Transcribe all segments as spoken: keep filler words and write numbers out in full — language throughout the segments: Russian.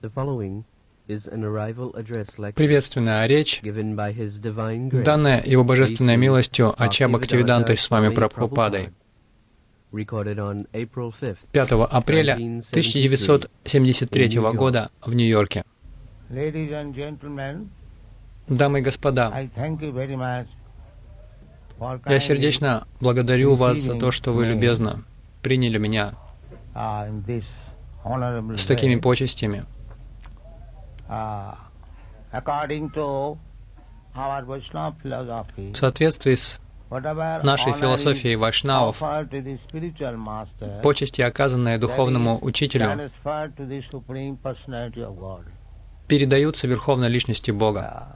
Приветственная речь, данная Его Божественной милостью Ача Бхактивидантой с вами Прабхупадой, пятого апреля тысяча девятьсот семьдесят третьего года в Нью-Йорке. Дамы и господа, я сердечно благодарю вас за то, что вы любезно приняли меня с такими почестями. В соответствии с нашей философией вайшнавов, почести, оказанные духовному учителю, передаются Верховной Личности Бога.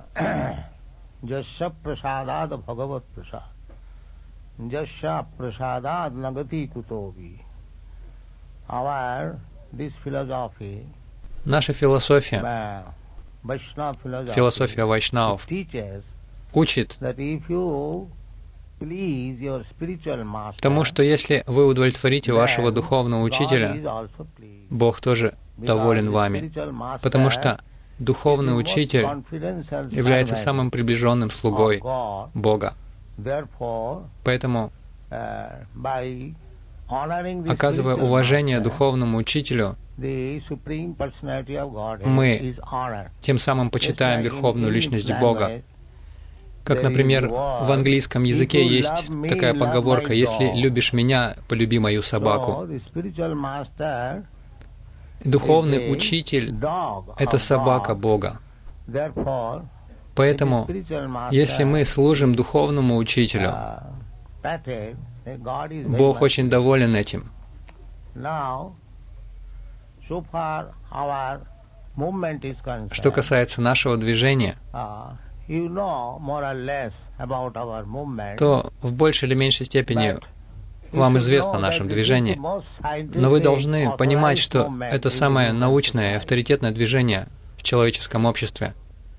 Наша философия, философия вайшнавов, учит тому, что если вы удовлетворите вашего духовного учителя, Бог тоже доволен вами, потому что духовный учитель является самым приближенным слугой Бога. Поэтому, оказывая уважение духовному учителю, мы тем самым почитаем Верховную Личность Бога. Как, например, в английском языке есть такая поговорка: «Если любишь меня, полюби мою собаку». Духовный учитель — это собака Бога. Поэтому, если мы служим духовному учителю, Бог очень доволен этим. Что касается нашего движения, то в большей или меньшей степени вам известно о нашем движении, но вы должны понимать, что это самое научное и авторитетное движение в человеческом обществе,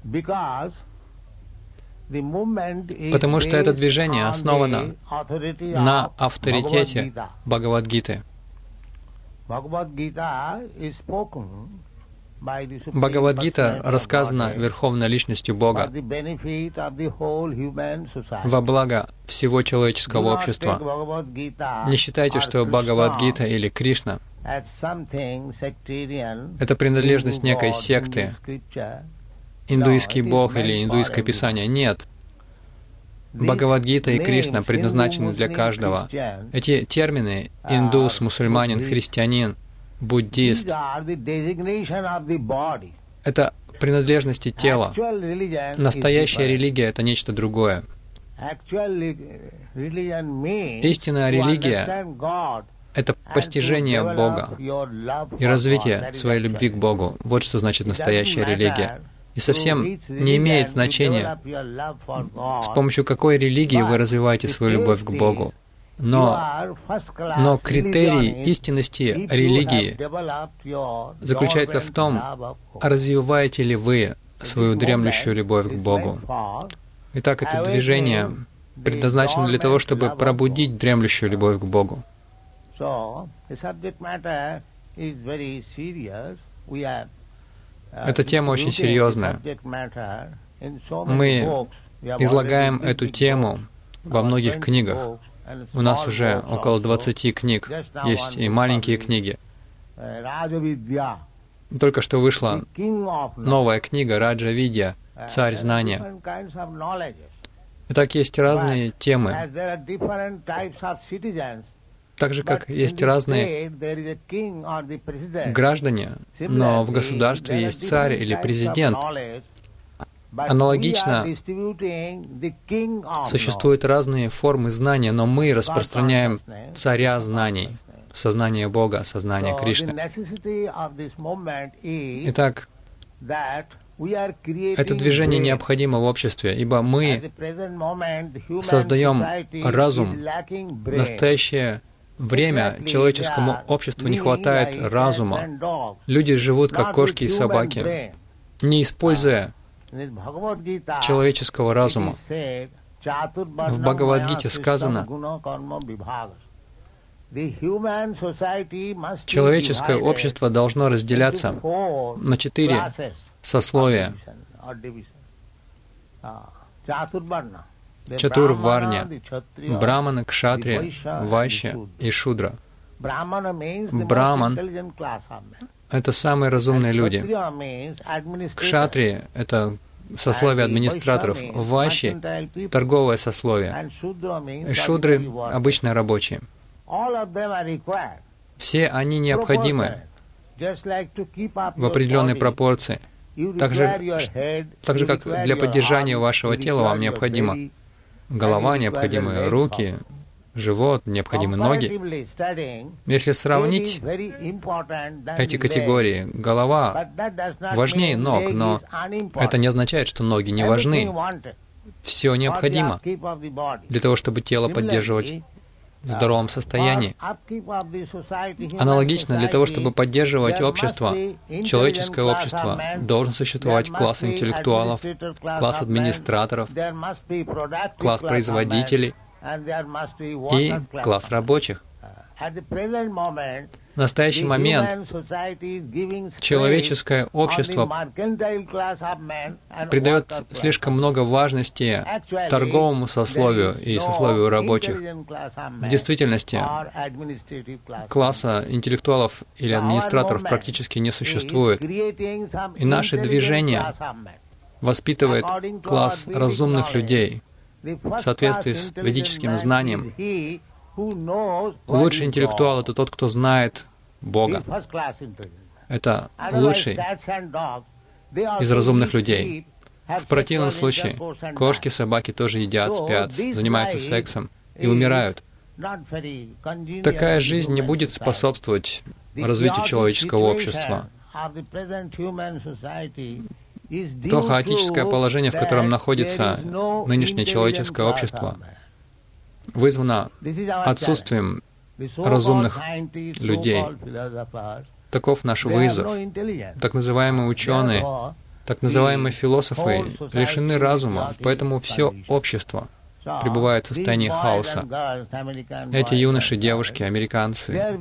потому что это движение основано на авторитете Бхагавад-гиты. Бхагавад-гита рассказана Верховной Личностью Бога во благо всего человеческого общества. Не считайте, что Бхагавад-гита или Кришна — это принадлежность некой секты, индуистский бог или индуистское писание. Нет. Бхагавад-гита и Кришна предназначены для каждого. Эти термины — индус, мусульманин, христианин, буддист — это принадлежности тела. Настоящая религия — это нечто другое. Истинная религия — это постижение Бога и развитие своей любви к Богу. Вот что значит настоящая религия. И совсем не имеет значения, с помощью какой религии вы развиваете свою любовь к Богу. Но, но критерий истинности религии заключается в том, развиваете ли вы свою дремлющую любовь к Богу. Итак, это движение предназначено для того, чтобы пробудить дремлющую любовь к Богу. Эта тема очень серьезная. Мы излагаем эту тему во многих книгах. У нас уже около двадцати книг. Есть и маленькие книги. Только что вышла новая книга «Раджа Видья», «Царь знания». Итак, есть разные темы. Так же, как есть разные граждане, но в государстве есть царь или президент. Аналогично существуют разные формы знания, но мы распространяем царя знаний, сознание Бога, сознание Кришны. Итак, это движение необходимо в обществе, ибо мы создаем разум. В настоящее время человеческому обществу не хватает разума. Люди живут как кошки и собаки, не используя человеческого разума. В Бхагавад-гите сказано, Человеческое общество должно разделяться на четыре сословия. Чатурварня, браманы, кшатрия, вайшья и шудра. Браман — это самые разумные люди. Кшатрии — это сословие администраторов. Вайшьи — торговое сословие. И шудры — обычные рабочие. Все они необходимы в определенной пропорции. Так же, так же, как для поддержания вашего тела вам необходима голова, необходимы руки, живот, необходимы ноги. Если сравнить эти категории, голова важнее ног, но это не означает, что ноги не важны. Все необходимо для того, чтобы тело поддерживать в здоровом состоянии. Аналогично, для того, чтобы поддерживать общество, человеческое общество, должен существовать класс интеллектуалов, класс администраторов, класс производителей и класс рабочих. В настоящий момент человеческое общество придает слишком много важности торговому сословию и сословию рабочих. В действительности класса интеллектуалов или администраторов практически не существует. И наше движение воспитывает класс разумных людей в соответствии с ведическим знанием. Лучший интеллектуал — это тот, кто знает Бога. Это лучший из разумных людей. В противном случае кошки, собаки тоже едят, спят, занимаются сексом и умирают. Такая жизнь не будет способствовать развитию человеческого общества. То хаотическое положение, в котором находится нынешнее человеческое общество, вызвано отсутствием разумных людей. Таков наш вызов. Так называемые ученые, так называемые философы лишены разума, поэтому все общество пребывает в состоянии хаоса. Эти юноши, девушки, американцы,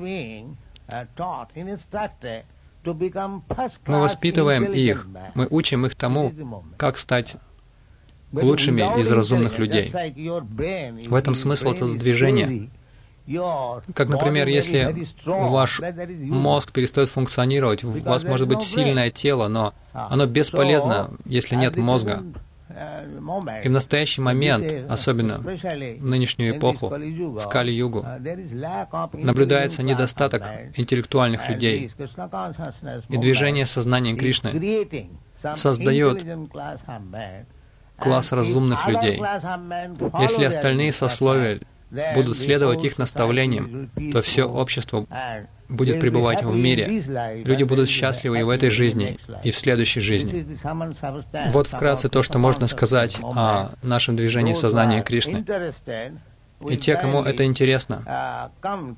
мы воспитываем их, мы учим их тому, как стать лучшими из разумных людей. В этом смысл этого движения. Как, например, если ваш мозг перестает функционировать, у вас может быть сильное тело, но оно бесполезно, если нет мозга. И в настоящий момент, особенно в нынешнюю эпоху, в Кали-югу, наблюдается недостаток интеллектуальных людей. И движение сознания Кришны создает класс разумных людей. Если остальные сословия будут следовать их наставлениям, то все общество будет пребывать в мире. Люди будут счастливы и в этой жизни, и в следующей жизни. Вот вкратце то, что можно сказать о нашем движении сознания Кришны. И те, кому это интересно,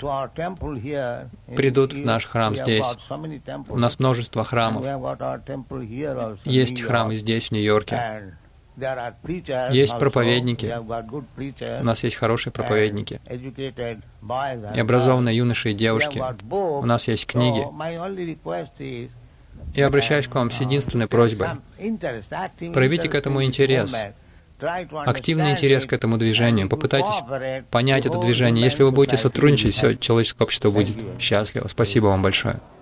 придут в наш храм здесь. У нас множество храмов. Есть храм и здесь, в Нью-Йорке. Есть проповедники. У нас есть хорошие проповедники. И образованные юноши и девушки. У нас есть книги. Я обращаюсь к вам с единственной просьбой. Проявите к этому интерес. Активный интерес к этому движению. Попытайтесь понять это движение. Если вы будете сотрудничать, все человеческое общество будет счастливо. Спасибо вам большое.